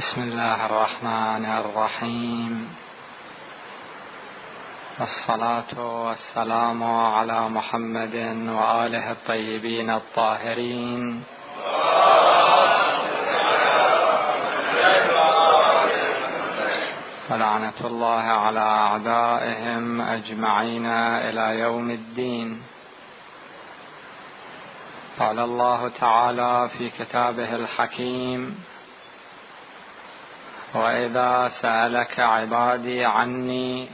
بسم الله الرحمن الرحيم، والصلاة والسلام على محمد وآله الطيبين الطاهرين، ولعنة الله على أعدائهم أجمعين إلى يوم الدين. قال الله تعالى في كتابه الحكيم: وإذا سألك عبادي عني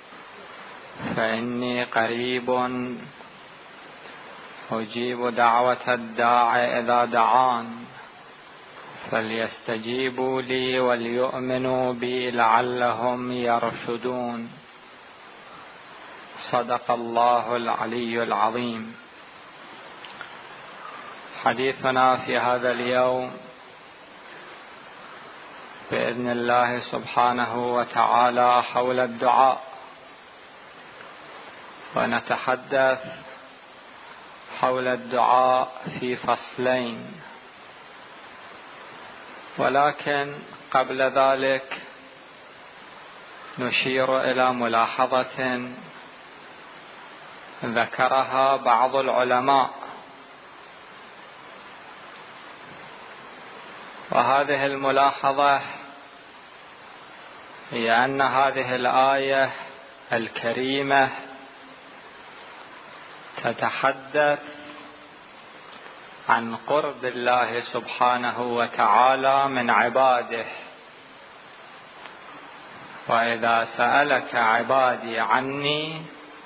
فإني قريب أجيب دعوة الداع إذا دعان فليستجيبوا لي وليؤمنوا بي لعلهم يرشدون. صدق الله العلي العظيم. حديثنا في هذا اليوم بإذن الله سبحانه وتعالى حول الدعاء، ونتحدث حول الدعاء في فصلين، ولكن قبل ذلك نشير إلى ملاحظة ذكرها بعض العلماء، وهذه الملاحظة هي أن هذه الآية الكريمة تتحدث عن قرب الله سبحانه وتعالى من عباده. وإذا سألك عبادي عني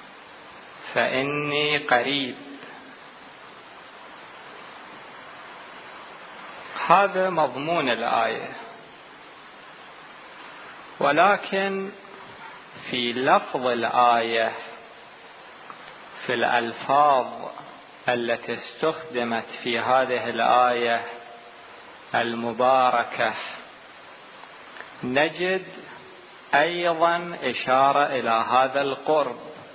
فإني قريب. هذا مضمون الآية، ولكن في لفظ الآية، في الألفاظ التي استخدمت في هذه الآية المباركة، نجد أيضا إشارة إلى هذا القرب.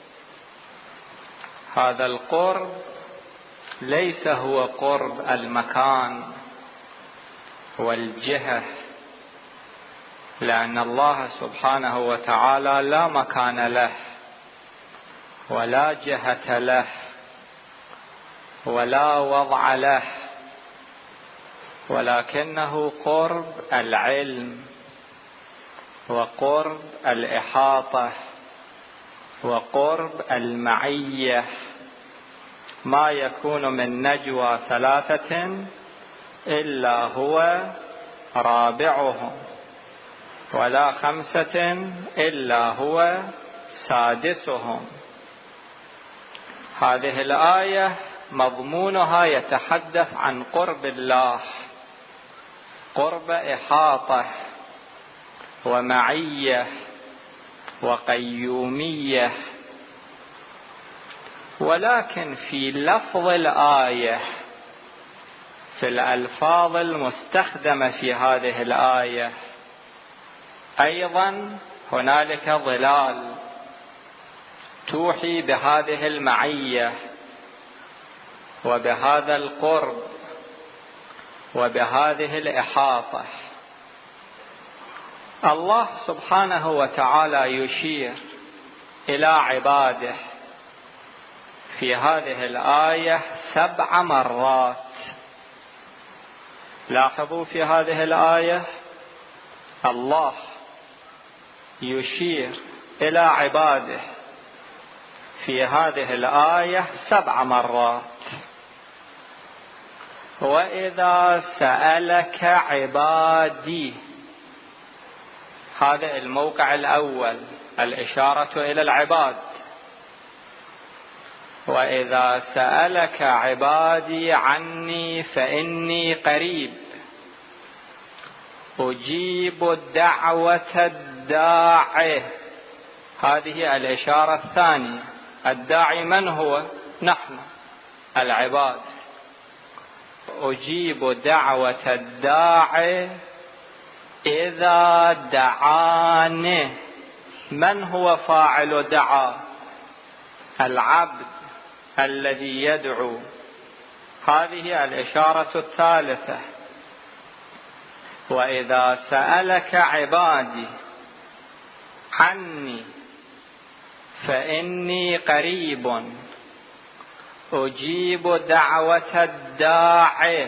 هذا القرب ليس هو قرب المكان والجهة، لأن الله سبحانه وتعالى لا مكان له ولا جهة له ولا وضع له، ولكنه قرب العلم وقرب الإحاطة وقرب المعية. ما يكون من نجوى ثلاثة إلا هو رابعهم، ولا خمسة إلا هو سادسهم. هذه الآية مضمونها يتحدث عن قرب الله، قرب إحاطة ومعية وقيومية، ولكن في لفظ الآية، في الألفاظ المستخدمة في هذه الآية، أيضا هنالك ظلال توحي بهذه المعية وبهذا القرب وبهذه الإحاطة. الله سبحانه وتعالى يشير إلى عباده في هذه الآية 7 مرات. لاحظوا في هذه الآية الله يشير إلى عباده في هذه الآية 7 مرات. وإذا سألك عبادي، هذا الموقع الأول، الإشارة إلى العباد. وإذا سألك عبادي عني فإني قريب أجيب دعوة الداعي. هذه الإشارة الثانية. الداعي من هو؟ نحن العباد. أجيب دعوة الداعي إذا دعاني. من هو فاعل دعا؟ العبد الذي يدعو. هذه الإشارة الثالثة. وإذا سألك عبادي عني فإني قريب أجيب دعوة الداع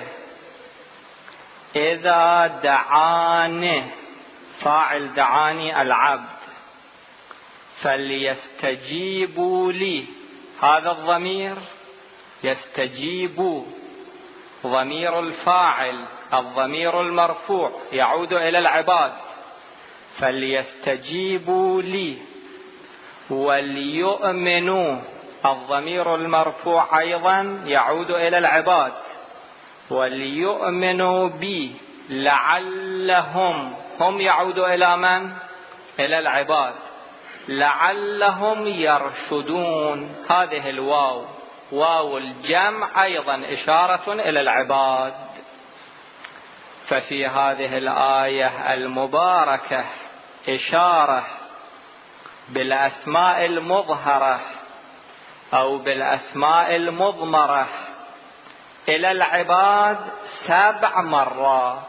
إذا دعاني. فاعل دعاني العبد، فليستجيبوا لي. هذا الضمير يستجيب ضمير الفاعل، الضمير المرفوع يعود إلى العباد. فليستجيبوا لي وليؤمنوا، الضمير المرفوع أيضا يعود إلى العباد. وليؤمنوا بي لعلهم، هم يعود إلى من؟ إلى العباد. لعلهم يرشدون. هذه الواو واو الجمع أيضا إشارة إلى العباد. ففي هذه الآية المباركة إشارة بالأسماء المظهرة أو بالأسماء المضمرة إلى العباد 7 مرات.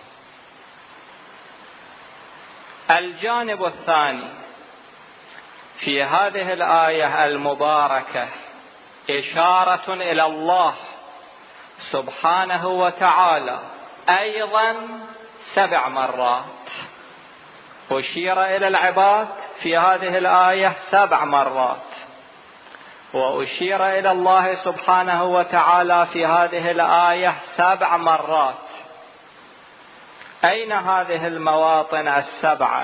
الجانب الثاني في هذه الآية المباركة إشارة إلى الله سبحانه وتعالى أيضا 7 مرات. أشير إلى العباد في هذه الآية 7 مرات، وأشير إلى الله سبحانه وتعالى في هذه الآية 7 مرات. أين هذه المواطن 7؟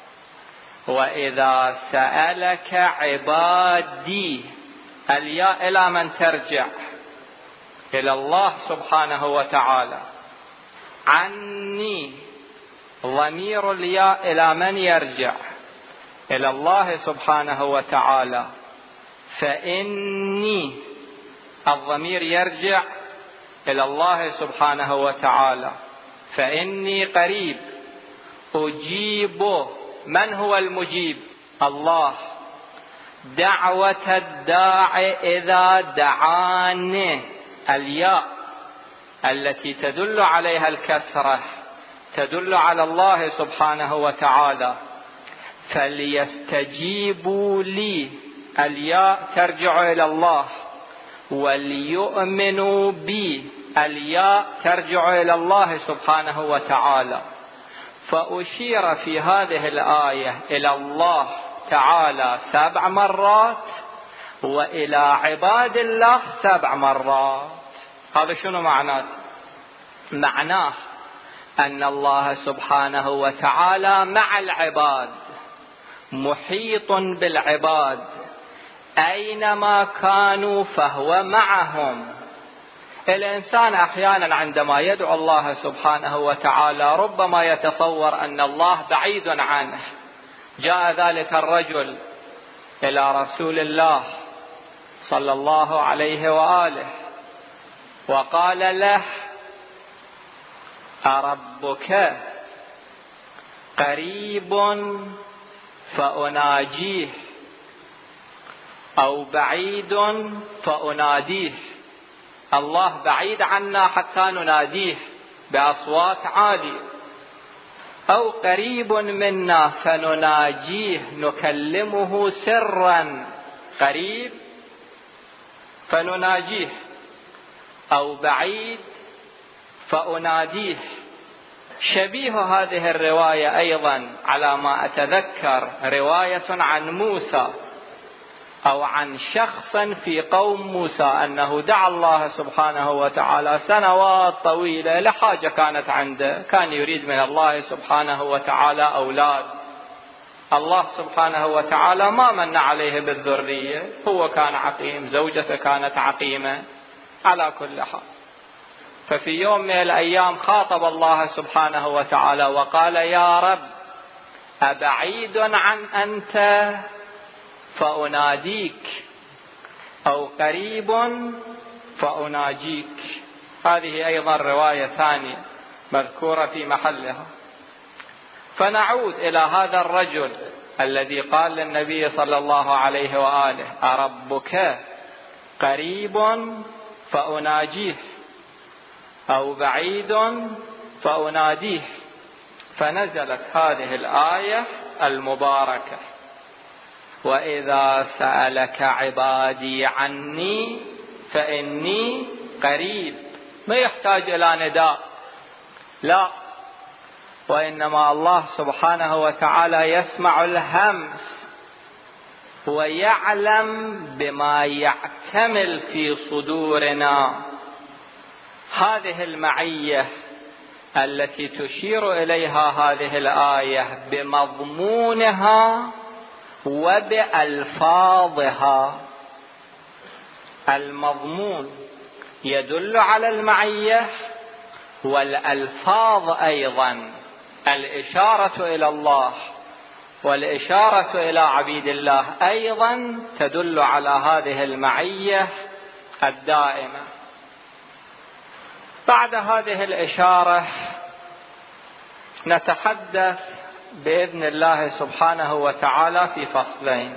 وإذا سألك عبادي، الياء إلى من ترجع؟ إلى الله سبحانه وتعالى. عني، ضمير الياء إلى من يرجع؟ إلى الله سبحانه وتعالى. فإني، الضمير يرجع إلى الله سبحانه وتعالى. فإني قريب أجيب، من هو المجيب؟ الله. دعوة الداعي إذا دعاني، الياء التي تدل عليها الكسرة تدل على الله سبحانه وتعالى. فليستجيبوا لي، الياء ترجع إلى الله. وليؤمنوا بي، الياء ترجع إلى الله سبحانه وتعالى. فأشير في هذه الآية إلى الله تعالى 7 مرات، وإلى عباد الله 7 مرات. هذا شنو معناه؟ معناه أن الله سبحانه وتعالى مع العباد، محيط بالعباد، أينما كانوا فهو معهم. الإنسان أحيانا عندما يدعو الله سبحانه وتعالى ربما يتصور أن الله بعيد عنه. جاء ذلك الرجل إلى رسول الله صلى الله عليه وآله وقال له: أربك قريب فأناجيه أو بعيد فأناديه؟ الله بعيد عنا حتى نناديه بأصوات عالية، أو قريب منا فنناجيه نكلمه سرا، قريب فنناجيه، أو بعيد فأناديه. شبيه هذه الرواية أيضا على ما أتذكر رواية عن موسى أو عن شخص في قوم موسى أنه دعا الله سبحانه وتعالى سنوات طويلة لحاجة كانت عنده، كان يريد من الله سبحانه وتعالى أولاد. الله سبحانه وتعالى ما من عليه بالذرية، هو كان عقيم، زوجته كانت عقيمة، على كل حال. ففي يوم من الأيام خاطب الله سبحانه وتعالى وقال: يا رب، أبعيد عن أنت فأناديك أو قريب فأناجيك؟ هذه أيضا رواية ثانية مذكورة في محلها. فنعود إلى هذا الرجل الذي قال للنبي صلى الله عليه وآله: أربك قريب فأناجيه أو بعيد فأناديه؟ فنزلت هذه الآية المباركة: وإذا سألك عبادي عني فإني قريب. ما يحتاج إلى نداء، لا، وإنما الله سبحانه وتعالى يسمع الهمس ويعلم بما يعتمل في صدورنا. هذه المعية التي تشير إليها هذه الآية بمضمونها وبألفاظها. المضمون يدل على المعية، والألفاظ أيضا الإشارة إلى الله والإشارة إلى عبيد الله أيضا تدل على هذه المعية الدائمة. بعد هذه الإشارة نتحدث بإذن الله سبحانه وتعالى في فصلين.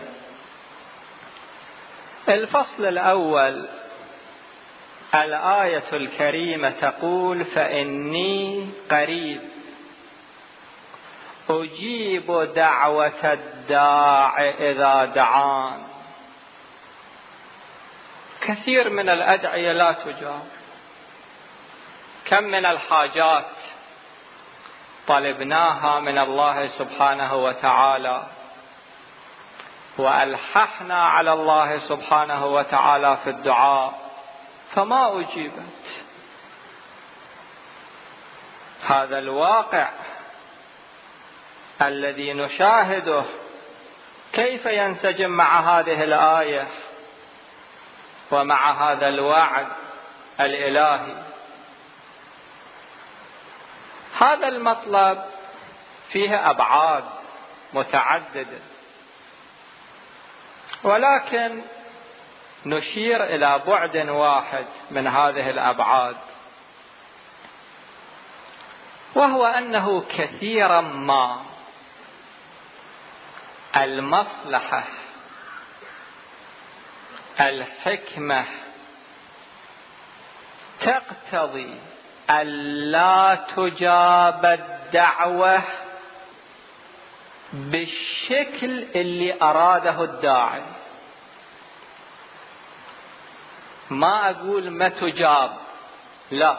الفصل الأول: الآية الكريمة تقول: فإني قريب أجيب دعوة الداع إذا دعان. كثير من الأدعية لا تجاب. كم من الحاجات طلبناها من الله سبحانه وتعالى وألححنا على الله سبحانه وتعالى في الدعاء فما أجيبت. هذا الواقع الذي نشاهده كيف ينسجم مع هذه الآية ومع هذا الوعد الإلهي؟ هذا المطلب فيه أبعاد متعددة، ولكن نشير إلى بعد واحد من هذه الأبعاد، وهو أنه كثيرا ما المصلحة، الحكمة تقتضي ألا تجاب الدعوة بالشكل اللي أراده الداعي. ما أقول ما تجاب، لا،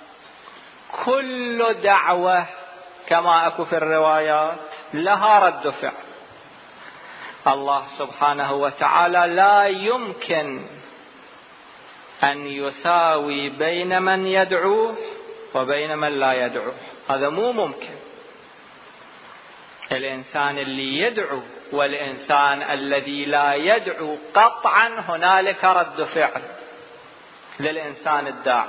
كل دعوة كما أكو في الروايات لها رد فعل. الله سبحانه وتعالى لا يمكن أن يساوي بين من يدعوه وبين من لا يدعوه، هذا مو ممكن. الإنسان اللي يدعو والإنسان الذي لا يدعو قطعا هنالك رد فعل للإنسان الداعي،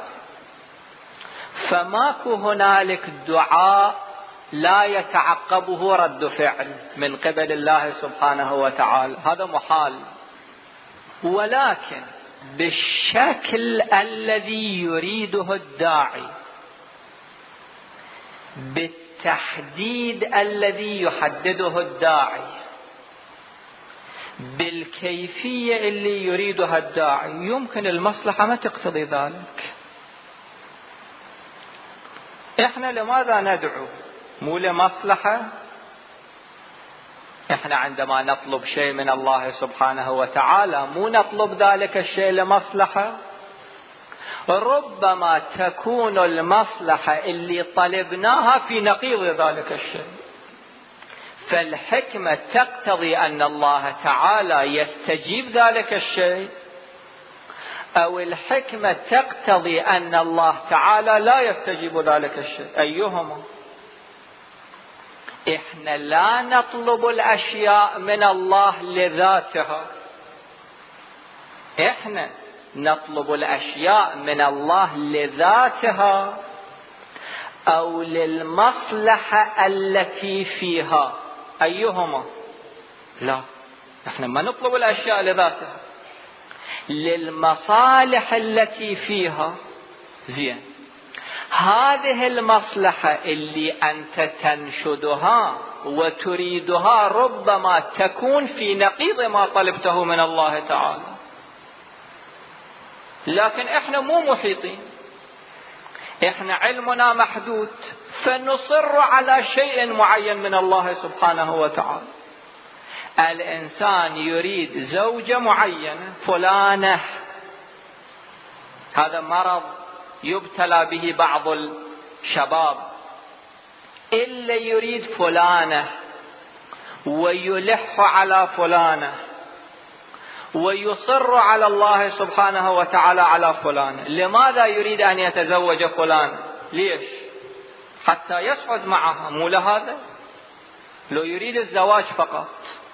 فماكو هنالك دعاء لا يتعقبه رد فعل من قبل الله سبحانه وتعالى، هذا محال. ولكن بالشكل الذي يريده الداعي، بالتحديد الذي يحدده الداعي، بالكيفية اللي يريدها الداعي، يمكن المصلحة ما تقتضي ذلك. احنا لماذا ندعو؟ مو لمصلحة. احنا عندما نطلب شيء من الله سبحانه وتعالى مو نطلب ذلك الشيء لمصلحة، ربما تكون المصلحة اللي طلبناها في نقيض ذلك الشيء. فالحكمة تقتضي أن الله تعالى يستجيب ذلك الشيء، أو الحكمة تقتضي أن الله تعالى لا يستجيب ذلك الشيء. أيهما؟ إحنا لا نطلب الأشياء من الله لذاتها، إحنا نطلب الأشياء من الله لذاتها أو للمصلحة التي فيها. أيهما؟ لا، إحنا ما نطلب الأشياء لذاتها، للمصالح التي فيها. زين، هذه المصلحة اللي أنت تنشدها وتريدها ربما تكون في نقيض ما طلبته من الله تعالى، لكن إحنا مو محيطين. احنا علمنا محدود، فنصر على شيء معين من الله سبحانه وتعالى. الإنسان يريد زوجة معينة فلانة، هذا مرض يبتلى به بعض الشباب، إلا يريد فلانة ويلح على فلانة ويصر على الله سبحانه وتعالى على فلان. لماذا يريد أن يتزوج فلان؟ ليش؟ حتى يسعد معها، مو لهذا؟ لو يريد الزواج فقط،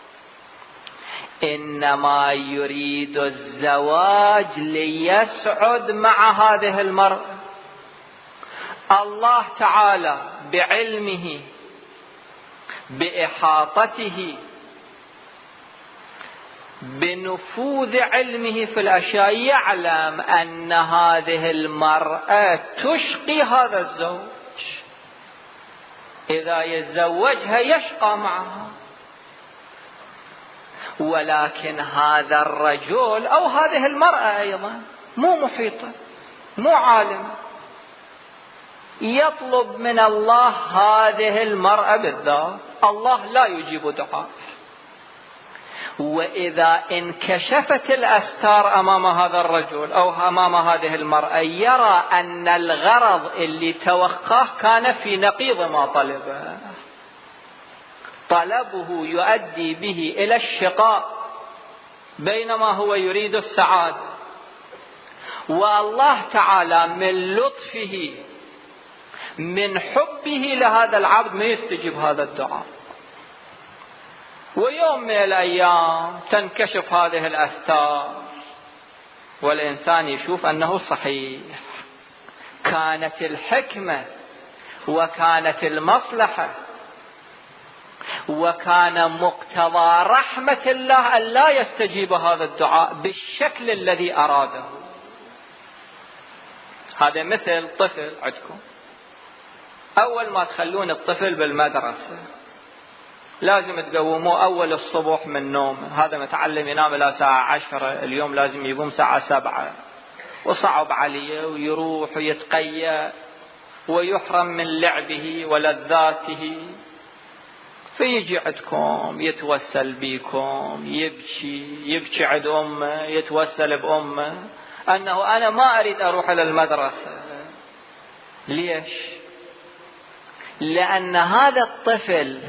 إنما يريد الزواج ليسعد مع هذه المرأة. الله تعالى بعلمه بإحاطته بنفوذ علمه في الأشياء يعلم أن هذه المرأة تشقي هذا الزوج، إذا يتزوجها يشقى معها. ولكن هذا الرجل أو هذه المرأة أيضا مو محيطة، مو عالم، يطلب من الله هذه المرأة بالذات. الله لا يجيب دعاء، وإذا انكشفت الأستار أمام هذا الرجل أو أمام هذه المرأة يرى أن الغرض اللي توقاه كان في نقيض ما طلبه، طلبه يؤدي به إلى الشقاء بينما هو يريد السعادة. والله تعالى من لطفه من حبه لهذا العبد ما يستجيب هذا الدعاء، ويوم من الأيام تنكشف هذه الأستار والإنسان يشوف أنه صحيح، كانت الحكمة وكانت المصلحة وكان مقتضى رحمة الله أن لا يستجيب هذا الدعاء بالشكل الذي أراده. هذا مثل طفل عندكم، أول ما تخلون الطفل بالمدرسة لازم تقوموه أول الصبح من نوم، هذا متعلم ينام إلى الساعة 10، اليوم لازم يقوم الساعة 7، وصعب عليه ويروح ويتقيأ ويحرم من لعبه ولذاته، فيجي عندكم يتوسل بيكم، يبكي عند أمه، يتوسل بأمه أنه أنا ما أريد أروح إلى المدرسة. ليش؟ لأن هذا الطفل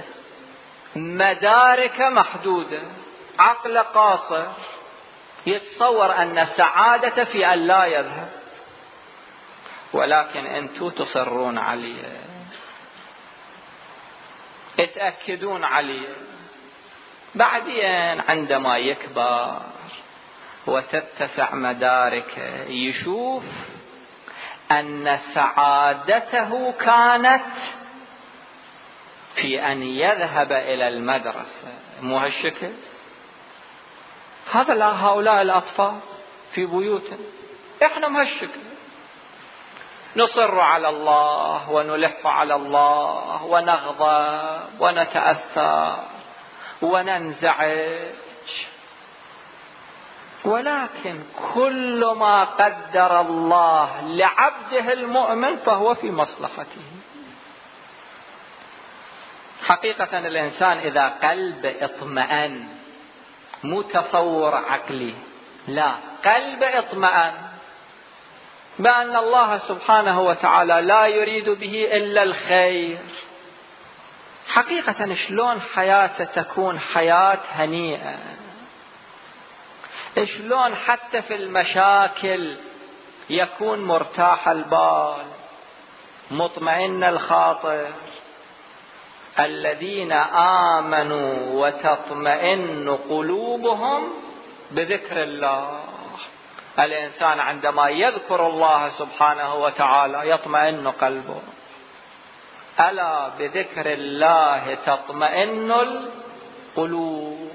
مدارك محدودة، عقل قاصر، يتصور أن السعادة في أن لا يذهب، ولكن أنتم تصرون عليه، اتأكدون عليه. بعدين عندما يكبر وتتسع مداركه يشوف أن سعادته كانت في أن يذهب إلى المدرسة، مو هالشكل. هذا هؤلاء الأطفال في بيوتنا، إحنا مهالشكل، نصر على الله ونلح على الله ونغضب ونتأثر وننزعج، ولكن كل ما قدر الله لعبده المؤمن فهو في مصلحته. حقيقة الإنسان إذا قلب اطمئن، مو تصور عقلي، لا، قلب اطمئن بأن الله سبحانه وتعالى لا يريد به إلا الخير، حقيقة شلون حياته تكون حياة هنيئة، شلون حتى في المشاكل يكون مرتاح البال مطمئن الخاطر. الذين آمنوا وتطمئن قلوبهم بذكر الله. الإنسان عندما يذكر الله سبحانه وتعالى يطمئن قلبه. ألا بذكر الله تطمئن القلوب.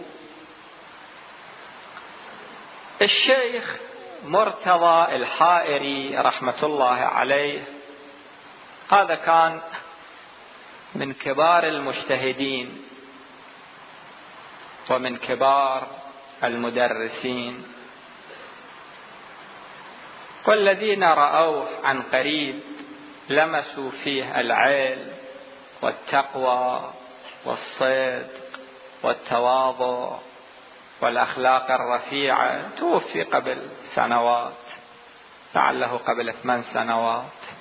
الشيخ مرتضى الحائري رحمة الله عليه هذا كان من كبار المجتهدين ومن كبار المدرسين، والذين رأوه عن قريب لمسوا فيه العلم والتقوى والصدق والتواضع والأخلاق الرفيعة. توفي قبل سنوات، لعله قبل 8 سنوات.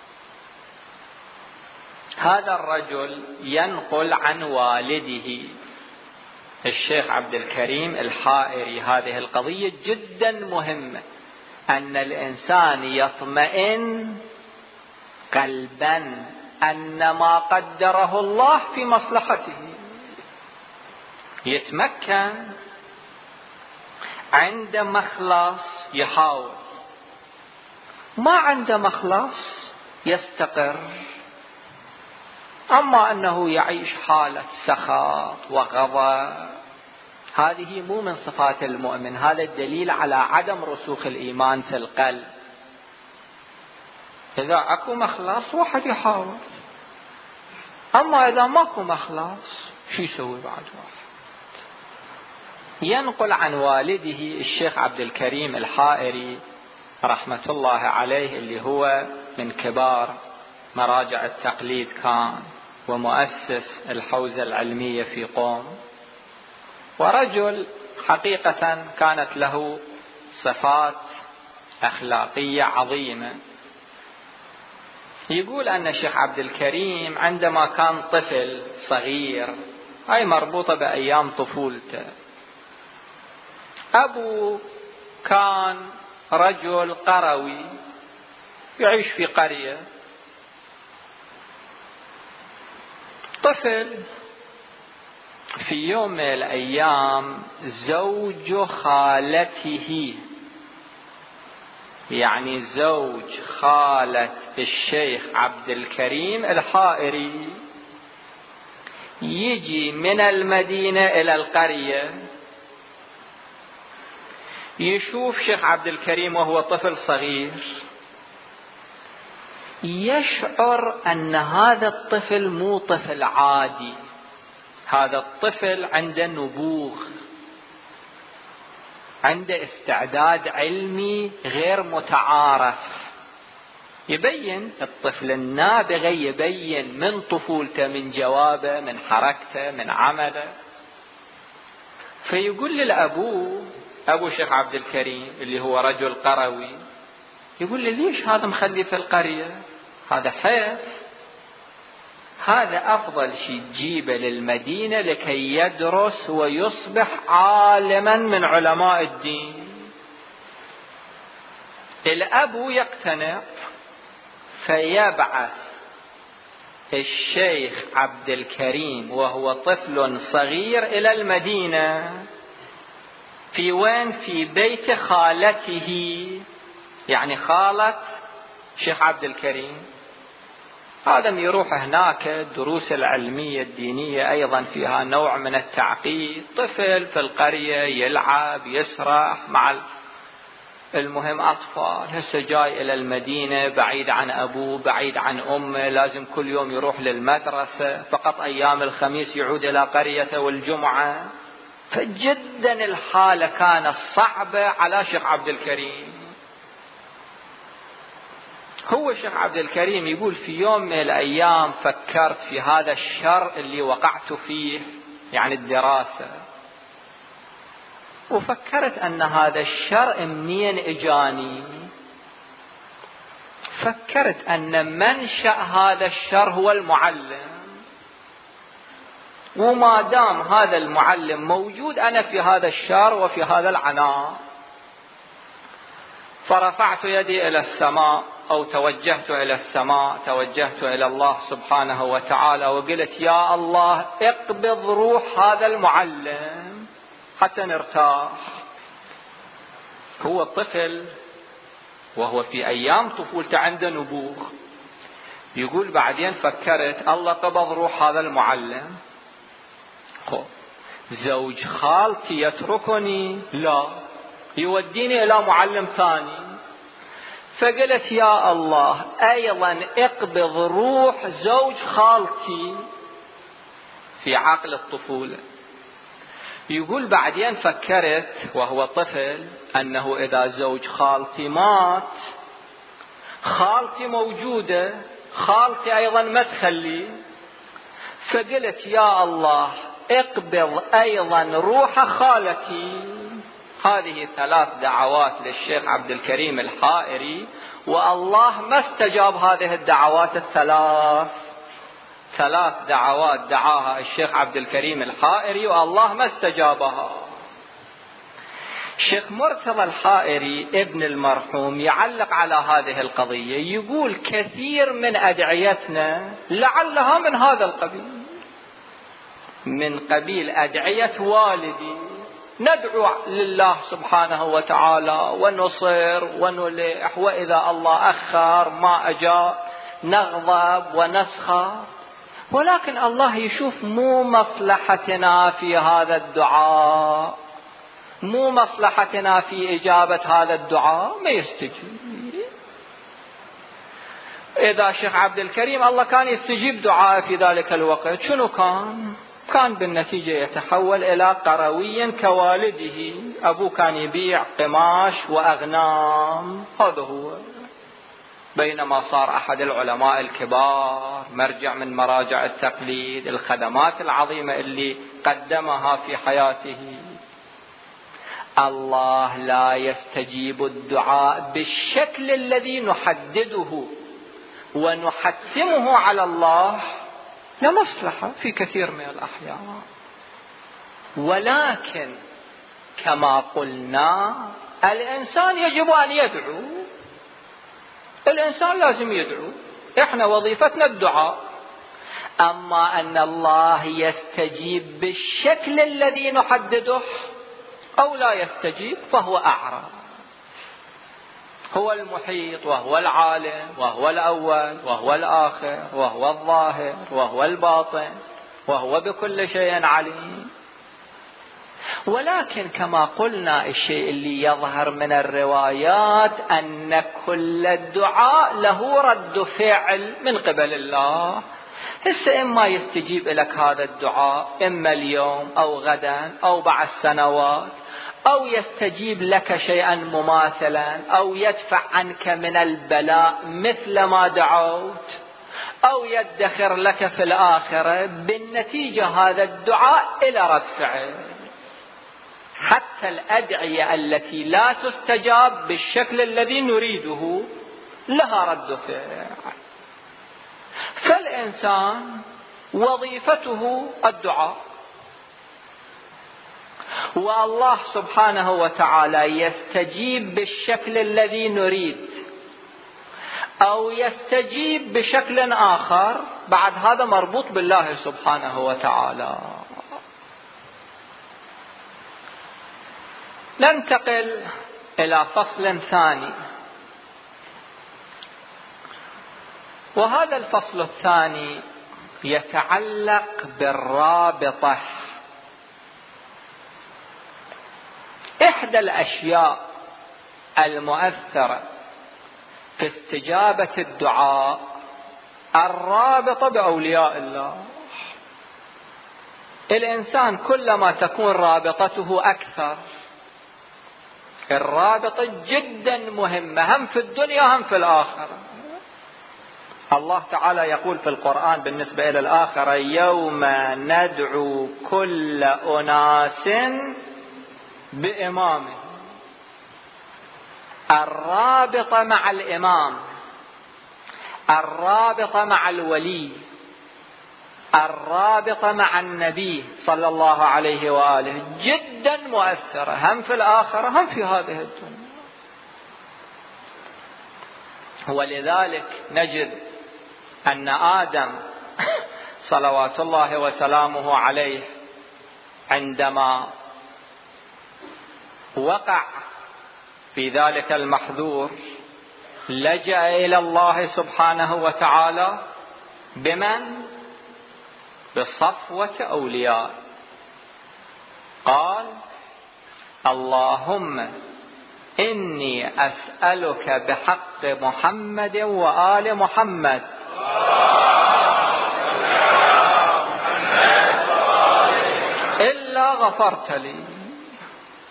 هذا الرجل ينقل عن والده الشيخ عبد الكريم الحائري. هذه القضية جدا مهمة، أن الإنسان يطمئن قلبا أن ما قدره الله في مصلحته، يتمكن عند مخلص يحاول، ما عند مخلص يستقر. أما أنه يعيش حالة سخط وغضب، هذه مو من صفات المؤمن. هذا الدليل على عدم رسوخ الإيمان في القلب. إذا أكو مخلص واحد يحاول، أما إذا ماكو مخلص شو يسوي بعد واحد؟ ينقل عن والده الشيخ عبد الكريم الحائري رحمة الله عليه، اللي هو من كبار مراجع التقليد كان، ومؤسس الحوزة العلمية في قوم، ورجل حقيقة كانت له صفات أخلاقية عظيمة. يقول أن الشيخ عبد الكريم عندما كان طفل صغير، هاي مربوطة بأيام طفولته، أبوه كان رجل قروي يعيش في قرية. طفل، في يوم من الأيام زوج خالته، يعني زوج خالة الشيخ عبد الكريم الحائري، يجي من المدينة إلى القرية، يشوف شيخ عبد الكريم وهو طفل صغير، يشعر أن هذا الطفل مو طفل عادي، هذا الطفل عنده نبوغ، عنده استعداد علمي غير متعارف. يبين الطفل النابغ، يبين من طفولته، من جوابه، من حركته، من عمله. فيقول للأبوه، أبو شيخ عبد الكريم اللي هو رجل قروي، يقول لي ليش هذا مخلي في القرية؟ هذا حيف، هذا أفضل شيء تجيبه للمدينة لكي يدرس ويصبح عالما من علماء الدين. الأب يقتنع، فيبعث الشيخ عبد الكريم وهو طفل صغير إلى المدينة. في وين؟ في بيت خالته، يعني خالة شيخ عبد الكريم. آدم يروح هناك، الدروس العلمية الدينية أيضا فيها نوع من التعقيد. طفل في القرية يلعب يسرح مع المهم أطفال، هسه جاي إلى المدينة بعيد عن أبوه بعيد عن أمه، لازم كل يوم يروح للمدرسة، فقط أيام الخميس يعود إلى قريته والجمعة. فجدا الحالة كانت صعبة على شيخ عبد الكريم. هو شيخ عبد الكريم يقول في يوم من الأيام فكرت في هذا الشر اللي وقعت فيه، يعني الدراسة، وفكرت أن هذا الشر منين إجاني. فكرت أن منشأ هذا الشر هو المعلم، وما دام هذا المعلم موجود أنا في هذا الشر وفي هذا العناء. فرفعت يدي إلى السماء، أو توجهت إلى السماء، توجهت إلى الله سبحانه وتعالى، وقلت يا الله اقبض روح هذا المعلم حتى نرتاح. هو طفل وهو في أيام طفولته عنده نبوغ. يقول بعدين فكرت الله قبض روح هذا المعلم، زوج خالتي يتركني؟ لا، يوديني إلى معلم ثاني. فقلت يا الله أيضا اقبض روح زوج خالتي في عقل الطفولة. يقول بعدين فكرت وهو طفل أنه إذا زوج خالتي مات، خالتي موجودة، خالتي أيضا ما تخلي. فقلت يا الله اقبض أيضا روح خالتي. هذه 3 دعوات للشيخ عبد الكريم الحائري، والله ما استجاب هذه الدعوات ال3. 3 دعوات دعاها الشيخ عبد الكريم الحائري والله ما استجابها. الشيخ مرتضى الحائري ابن المرحوم يعلق على هذه القضية، يقول كثير من أدعيتنا لعلها من هذا القبيل، من قبيل أدعية والدي، ندعو لله سبحانه وتعالى ونصر ونلح، وإذا الله أخر ما أجاء نغضب ونسخر، ولكن الله يشوف مو مصلحتنا في هذا الدعاء، مو مصلحتنا في إجابة هذا الدعاء، ما يستجيب. إذا شيخ عبد الكريم الله كان يستجيب دعاء في ذلك الوقت، شنو كان بالنتيجة يتحول إلى قروي كوالده. أبوه كان يبيع قماش وأغنام، هذا هو. بينما صار أحد العلماء الكبار، مرجع من مراجع التقليد، الخدمات العظيمة اللي قدمها في حياته. الله لا يستجيب الدعاء بالشكل الذي نحدده ونحتمه على الله لمصلحة في كثير من الأحيان، ولكن كما قلنا الإنسان يجب أن يدعو، الإنسان لازم يدعو، إحنا وظيفتنا الدعاء. أما أن الله يستجيب بالشكل الذي نحدده أو لا يستجيب فهو أعرى. هو المحيط وهو العالم وهو الأول وهو الآخر وهو الظاهر وهو الباطن وهو بكل شيء عليم. ولكن كما قلنا الشيء اللي يظهر من الروايات أن كل الدعاء له رد فعل من قبل الله. هسه إما يستجيب لك هذا الدعاء إما اليوم أو غدا أو بعد سنوات، أو يستجيب لك شيئا مماثلا، أو يدفع عنك من البلاء مثل ما دعوت، أو يدخر لك في الآخرة بالنتيجة هذا الدعاء إلى رد فعل. حتى الأدعية التي لا تستجاب بالشكل الذي نريده لها رد فعل. فالإنسان وظيفته الدعاء، والله سبحانه وتعالى يستجيب بالشكل الذي نريد أو يستجيب بشكل آخر، بعد هذا مربوط بالله سبحانه وتعالى. ننتقل إلى فصل ثاني، وهذا الفصل الثاني يتعلق بالرابطة. إحدى الأشياء المؤثرة في استجابة الدعاء الرابطة بأولياء الله. الإنسان كلما تكون رابطته أكثر، الرابطة جدا مهمة هم في الدنيا هم في الآخرة. الله تعالى يقول في القرآن بالنسبة إلى الآخرة: يوم ندعو كل أناس بإمامه. الرابطة مع الإمام، الرابطة مع الولي، الرابطة مع النبي صلى الله عليه وآله جدا مؤثرة هم في الآخرة هم في هذه الدنيا. ولذلك نجد أن آدم صلوات الله وسلامه عليه عندما وقع في ذلك المحذور لجأ إلى الله سبحانه وتعالى بمن؟ بصفوة أولياء. قال: اللهم إني أسألك بحق محمد وآل محمد إلا غفرت لي.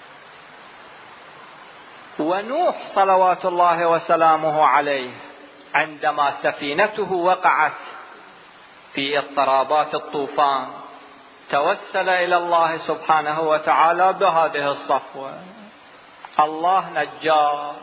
ونوح صلوات الله وسلامه عليه عندما سفينته وقعت في اضطرابات الطوفان توسل إلى الله سبحانه وتعالى بهذه الصفوة، الله نجاه.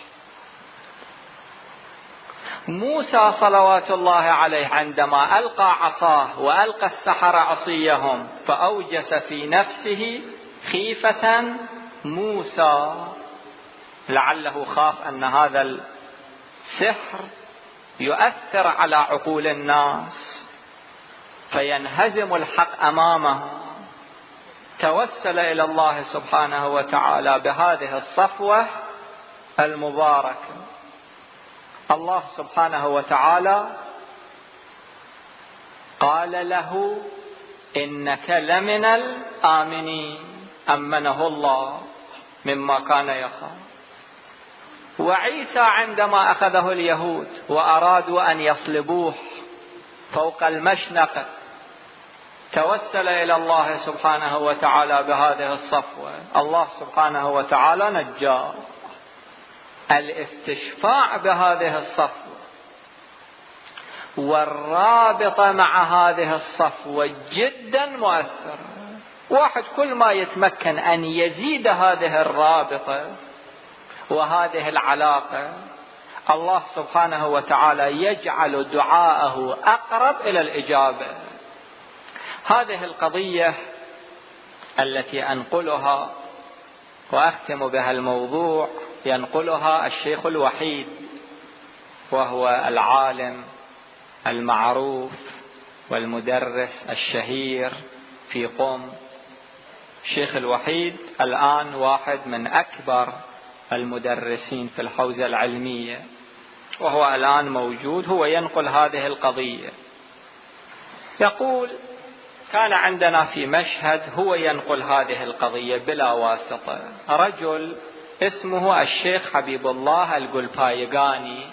موسى صلوات الله عليه عندما ألقى عصاه وألقى السحرة عصيهم فأوجس في نفسه خيفة موسى، لعله خاف أن هذا السحر يؤثر على عقول الناس فينهزم الحق أمامه. توسل إلى الله سبحانه وتعالى بهذه الصفوة المباركة. الله سبحانه وتعالى قال له إنك لمن الآمنين، أمنه الله مما كان يخاف. وعيسى عندما أخذه اليهود وأرادوا أن يصلبوه فوق المشنقة توسل إلى الله سبحانه وتعالى بهذه الصفوة، الله سبحانه وتعالى نجاه. الاستشفاع بهذه الصفوة والرابطة مع هذه الصفوة جدا مؤثرة. واحد كل ما يتمكن أن يزيد هذه الرابطة وهذه العلاقة الله سبحانه وتعالى يجعل دعاءه أقرب إلى الإجابة. هذه القضية التي أنقلها وأختم بها الموضوع ينقلها الشيخ الوحيد، وهو العالم المعروف والمدرس الشهير في قم. الشيخ الوحيد الآن واحد من أكبر المدرسين في الحوزة العلمية، وهو الآن موجود، هو ينقل هذه القضية. يقول كان عندنا في مشهد، هو ينقل هذه القضية بلا واسطة، رجل اسمه الشيخ حبيب الله القلبايقاني.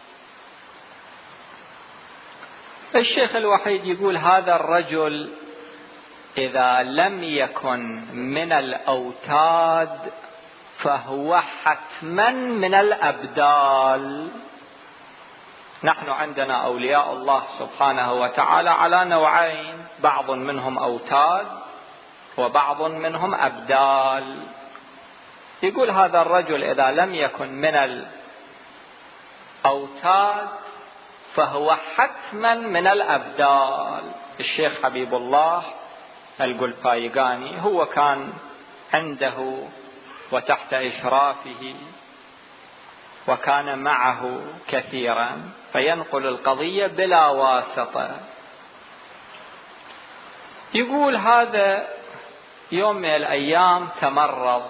الشيخ الوحيد يقول هذا الرجل إذا لم يكن من الأوتاد فهو حتما من الأبدال. نحن عندنا أولياء الله سبحانه وتعالى على نوعين، بعض منهم أوتاد وبعض منهم أبدال. يقول هذا الرجل إذا لم يكن من الأوتاد فهو حتما من الأبدال. الشيخ حبيب الله القلبايقاني هو كان عنده وتحت إشرافه وكان معه كثيرا، فينقل القضية بلا واسطة. يقول هذا يوم من الأيام تمرض،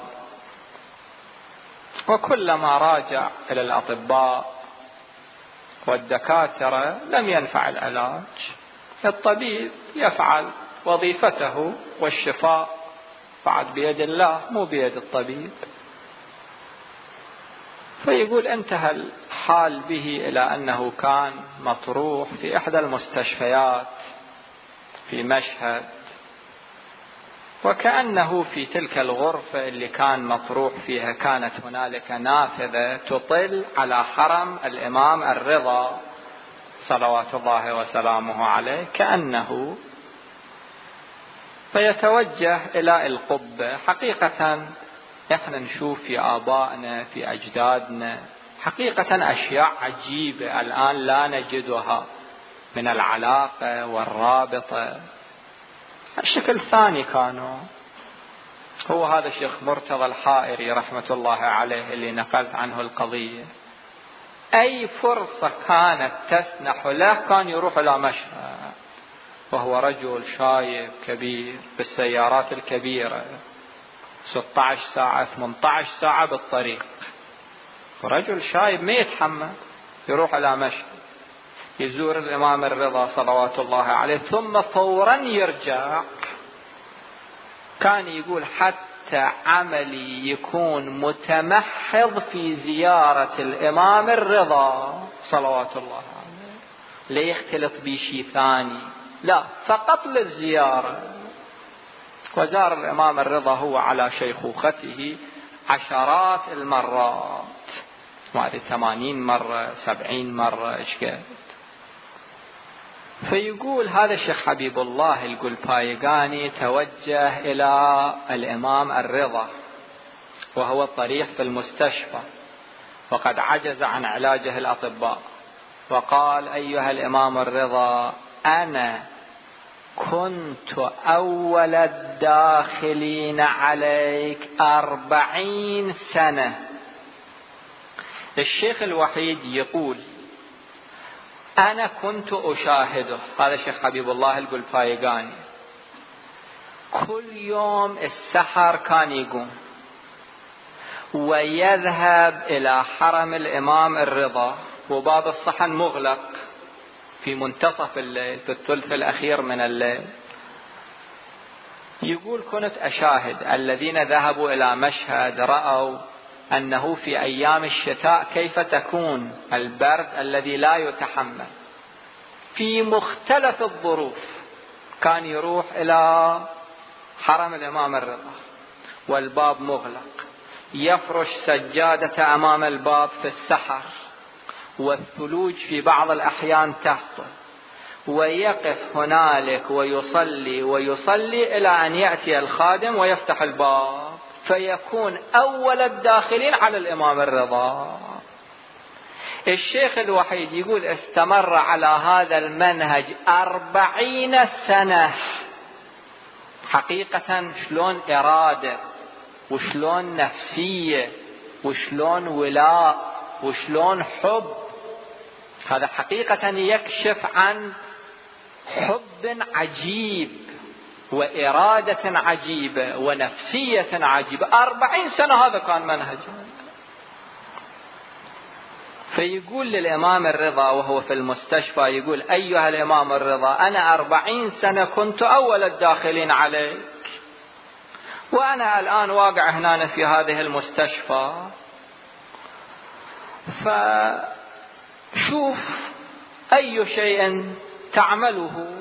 وكلما راجع إلى الأطباء والدكاترة لم ينفع العلاج. الطبيب يفعل وظيفته والشفاء بعد بيد الله مو بيد الطبيب. فيقول انتهى الحال به إلى أنه كان مطروح في إحدى المستشفيات في مشهد، وكأنه في تلك الغرفة اللي كان مطروح فيها كانت هنالك نافذة تطل على حرم الإمام الرضا صلوات الله وسلامه عليه كأنه، فيتوجه إلى القبة. حقيقة احنا نشوف في آبائنا في أجدادنا حقيقة أشياء عجيبة الآن لا نجدها من العلاقة والرابطة. الشكل الثاني كانوا، هو هذا الشيخ مرتضى الحائري رحمة الله عليه اللي نقلت عنه القضية، أي فرصة كانت تسنح له كان يروح إلى مشهد، وهو رجل شايب كبير بالسيارات الكبيرة 16 ساعة 18 ساعة بالطريق، ورجل شايب ما يتحمل يروح إلى مشهد يزور الإمام الرضا صلوات الله عليه ثم فورا يرجع. كان يقول حتى عملي يكون متمحض في زيارة الإمام الرضا صلوات الله عليه، لا يختلط بشيء ثاني، لا فقط للزيارة. وزار الإمام الرضا هو على شيخوخته عشرات المرات ما أدري 80 مرة 70 مرة إيش قد. فيقول هذا الشيخ حبيب الله القلبايقاني توجه إلى الإمام الرضا وهو الطريح في المستشفى وقد عجز عن علاجه الأطباء، وقال: أيها الإمام الرضا، أنا كنت أول الداخلين عليك 40 سنة. الشيخ الوحيد يقول: أنا كنت أشاهده، هذا الشيخ حبيب الله القلبايقاني، كل يوم السحر كان يقوم ويذهب إلى حرم الإمام الرضا وباب الصحن مغلق في منتصف الليل، في الثلث الأخير من الليل. يقول: كنت أشاهد الذين ذهبوا إلى مشهد رأوا أنه في أيام الشتاء كيف تكون البرد الذي لا يتحمل، في مختلف الظروف كان يروح إلى حرم الإمام الرضا والباب مغلق، يفرش سجادة أمام الباب في السحر والثلوج في بعض الأحيان تحته، ويقف هنالك ويصلي إلى أن يأتي الخادم ويفتح الباب فيكون أول الداخلين على الإمام الرضا. الشيخ الوحيد يقول استمر على هذا المنهج 40 سنة. حقيقة شلون إرادة وشلون نفسية وشلون ولاء وشلون حب، هذا حقيقة يكشف عن حب عجيب وإرادة عجيبة ونفسية عجيبة. 40 سنة هذا كان منهجه. فيقول للإمام الرضا وهو في المستشفى، يقول: أيها الإمام الرضا، أنا 40 سنة كنت أول الداخلين عليك، وأنا الآن واقع هنا في هذه المستشفى، فشوف أي شيء تعمله.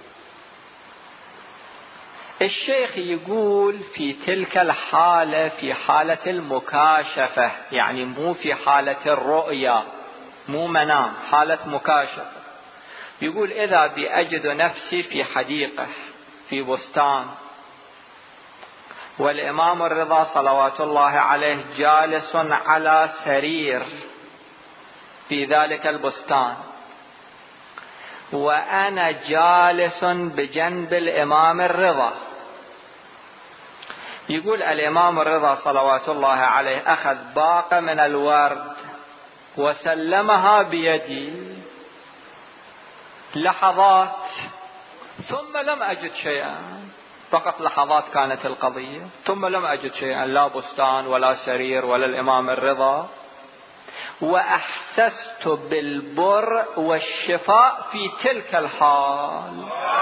الشيخ يقول في تلك الحالة، في حالة المكاشفة، يعني مو في حالة الرؤيا، مو منام، حالة مكاشفة. يقول: إذا بأجد نفسي في حديقة في بستان، والإمام الرضا صلوات الله عليه جالس على سرير في ذلك البستان، وأنا جالس بجنب الإمام الرضا. يقول الإمام الرضا صلوات الله عليه أخذ باقة من الورد وسلمها بيدي لحظات، ثم لم أجد شيئا، فقط لحظات كانت القضية، ثم لم أجد شيئا، لا بستان ولا سرير ولا الإمام الرضا، وأحسست بالبر والشفاء في تلك الحال.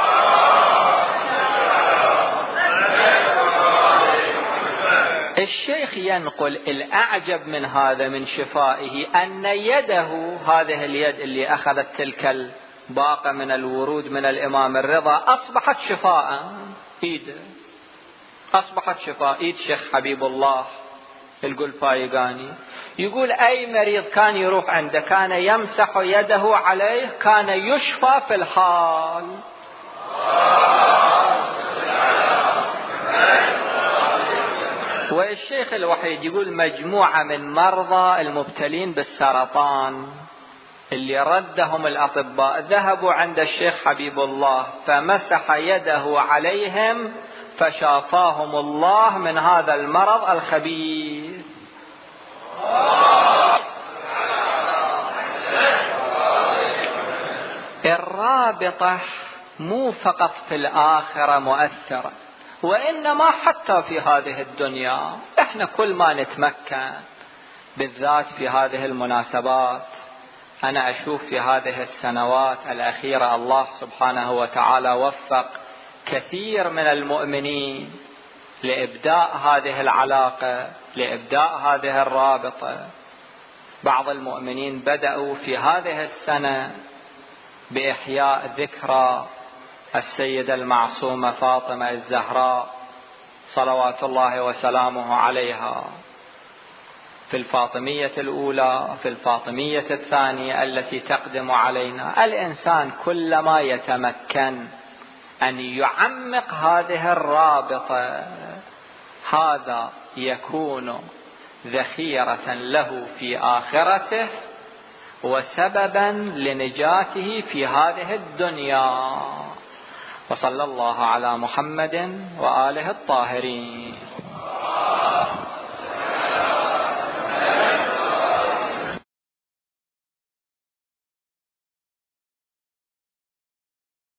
الشيخ ينقل الأعجب من هذا من شفائه أن يده، هذه اليد اللي أخذت تلك الباقة من الورود من الإمام الرضا، أصبحت شفاء، إيده أصبحت شفاء، إيد شيخ حبيب الله القلبايقاني. يقول أي مريض كان يروح عنده كان يمسح يده عليه كان يشفى في الحال. والشيخ الوحيد يقول مجموعة من مرضى المبتلين بالسرطان اللي ردهم الأطباء ذهبوا عند الشيخ حبيب الله فمسح يده عليهم فشافاهم الله من هذا المرض الخبيث. الرابطة مو فقط في الآخرة مؤثرة، وإنما حتى في هذه الدنيا. احنا كل ما نتمكن بالذات في هذه المناسبات، أنا أشوف في هذه السنوات الأخيرة الله سبحانه وتعالى وفق كثير من المؤمنين لإبداء هذه العلاقة، لإبداء هذه الرابطة. بعض المؤمنين بدأوا في هذه السنة بإحياء ذكرى السيدة المعصومة فاطمة الزهراء صلوات الله وسلامه عليها، في الفاطمية الأولى، في الفاطمية الثانية التي تقدم علينا. الإنسان كلما يتمكن أن يعمق هذه الرابطة هذا يكون ذخيرة له في آخرته وسببا لنجاته في هذه الدنيا. وصلى الله على محمد وآله الطاهرين.